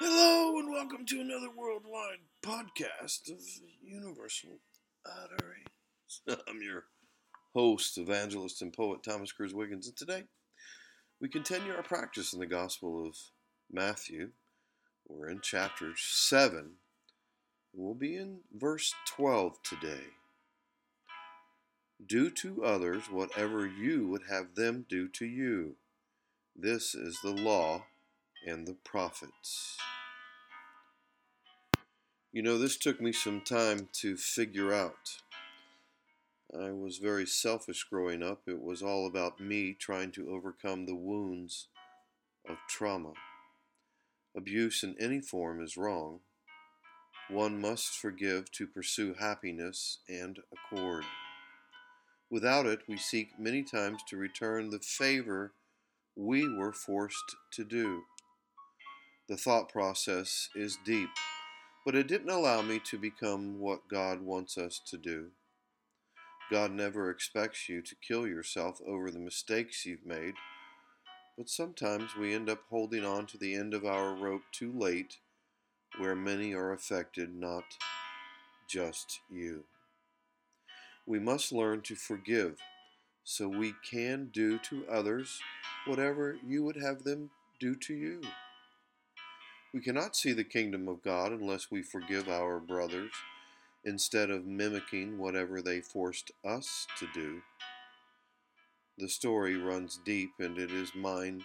Hello and welcome to another worldwide podcast of Universal Utterings. I'm your host, evangelist, and poet Thomas Cruz Wiggins, and today we continue our practice in the Gospel of Matthew. We're in chapter 7. We'll be in verse 12 today. Do to others whatever you would have them do to you. This is the law and the prophets. You know, this took me some time to figure out. I was very selfish growing up. It was all about me trying to overcome the wounds of trauma. Abuse in any form is wrong. One must forgive to pursue happiness and accord. Without it, we seek many times to return the favor we were forced to do. The thought process is deep, but it didn't allow me to become what God wants us to do. God never expects you to kill yourself over the mistakes you've made, but sometimes we end up holding on to the end of our rope too late, where many are affected, not just you. We must learn to forgive so we can do to others whatever you would have them do to you. We cannot see the kingdom of God unless we forgive our brothers instead of mimicking whatever they forced us to do. The story runs deep, and it is mine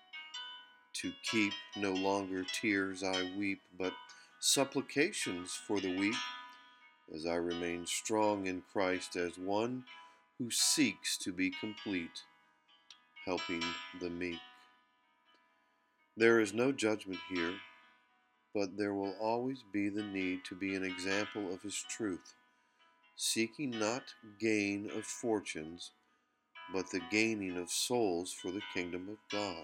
to keep. No longer tears I weep, but supplications for the weak, as I remain strong in Christ as one who seeks to be complete, helping the meek. There is no judgment here, but there will always be the need to be an example of His truth, seeking not gain of fortunes, but the gaining of souls for the kingdom of God.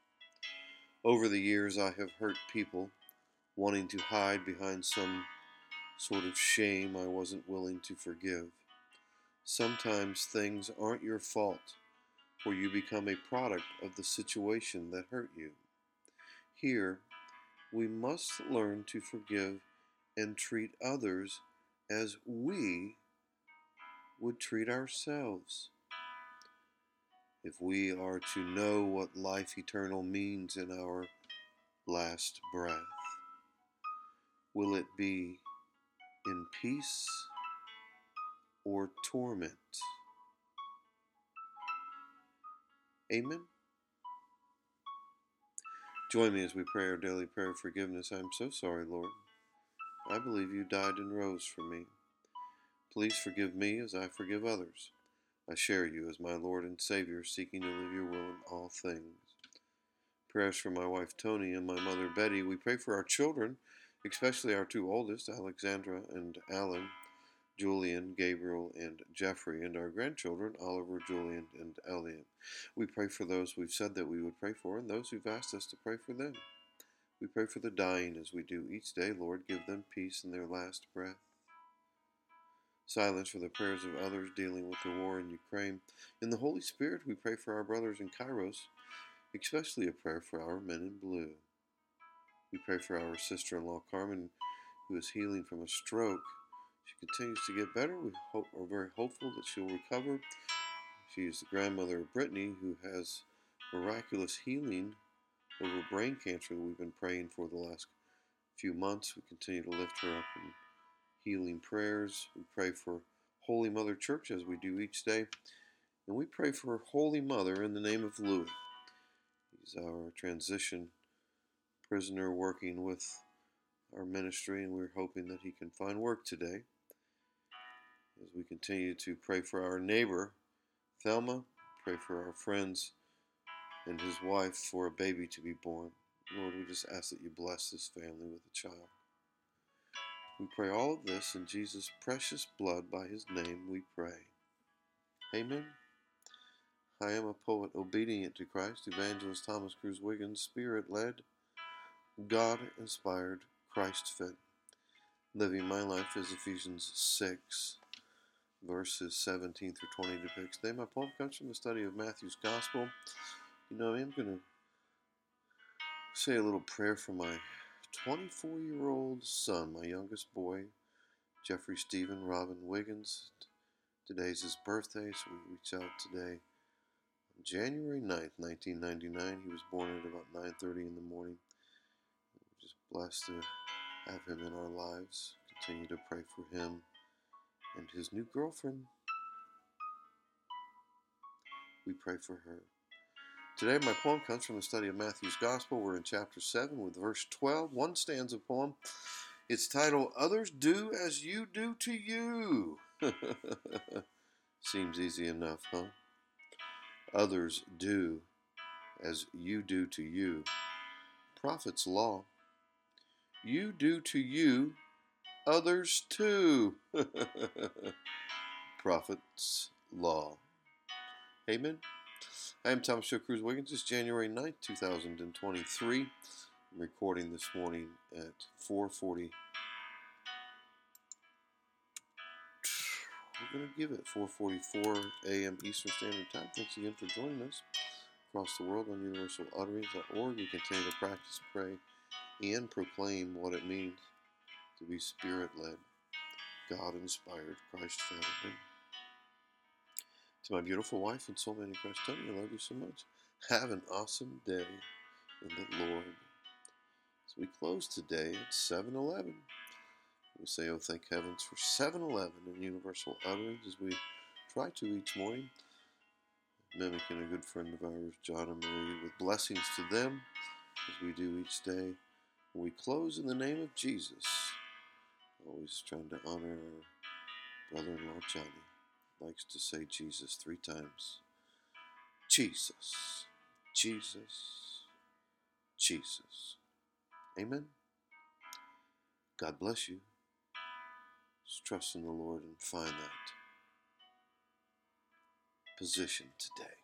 Over the years, I have hurt people wanting to hide behind some sort of shame I wasn't willing to forgive. Sometimes things aren't your fault, for you become a product of the situation that hurt you. Here, we must learn to forgive and treat others as we would treat ourselves. If we are to know what life eternal means in our last breath, will it be in peace or torment? Amen. Join me as we pray our daily prayer of forgiveness. I am so sorry, Lord. I believe you died and rose for me. Please forgive me as I forgive others. I share you as my Lord and Savior, seeking to live your will in all things. Prayers for my wife Tony and my mother Betty. We pray for our children, especially our two oldest, Alexandra and Alan, Julian, Gabriel, and Jeffrey, and our grandchildren, Oliver, Julian, and Elliot. We pray for those we've said that we would pray for, and those who've asked us to pray for them. We pray for the dying as we do each day. Lord, give them peace in their last breath. Silence for the prayers of others dealing with the war in Ukraine. In the Holy Spirit, we pray for our brothers in Kairos, especially a prayer for our men in blue. We pray for our sister-in-law Carmen, who is healing from a stroke. She continues to get better. We are very hopeful that she'll recover. She is the grandmother of Brittany, who has miraculous healing over brain cancer that we've been praying for the last few months. We continue to lift her up in healing prayers. We pray for Holy Mother Church as we do each day. And we pray for Holy Mother in the name of Louis. He's our transition prisoner working with our ministry, and we're hoping that he can find work today. As we continue to pray for our neighbor, Thelma, pray for our friends and his wife for a baby to be born. Lord, we just ask that you bless this family with a child. We pray all of this in Jesus' precious blood. By his name we pray. Amen. I am a poet obedient to Christ, evangelist Thomas Cruz Wiggins, Spirit-led, God-inspired, Christ-fit. Living my life as Ephesians 6, verses 17 through 20 depicts. Today my poem comes from the study of Matthew's Gospel. You know, I'm going to say a little prayer for my 24-year-old son, my youngest boy, Jeffrey Stephen Robin Wiggins. Today's his birthday, so we reach out today. On January 9th, 1999, he was born at about 9:30 in the morning. We're just blessed to have him in our lives. Continue to pray for him and his new girlfriend. We pray for her. Today my poem comes from the study of Matthew's Gospel. We're in chapter 7 with verse 12, one stanza poem. It's titled, Others Do As You Do to You. Seems easy enough, huh? Others do as you do to you. Prophet's law. You do to you, others too. Prophet's law. Amen. I am Thomas Joe Cruz Wiggins. It's January 9th, 2023. I'm recording this morning at 4:40. We're going to give it 4:44 a.m. Eastern Standard Time. Thanks again for joining us across the world on universalutterance.org. We continue to practice, pray, and proclaim what it means to be Spirit-led, God-inspired, Christ-fed. To my beautiful wife and soulmate in Christ, Tony, I love you so much. Have an awesome day in the Lord. So we close today at 7-Eleven. We say, oh, thank heavens for 7-Eleven and Universal Utterance as we try to each morning, mimicking a good friend of ours, John and Marie, with blessings to them as we do each day. We close in the name of Jesus, always trying to honor our brother-in-law, Johnny. Likes to say Jesus 3 times. Jesus, Jesus, Jesus. Amen. God bless you. Just trust in the Lord and find that position today.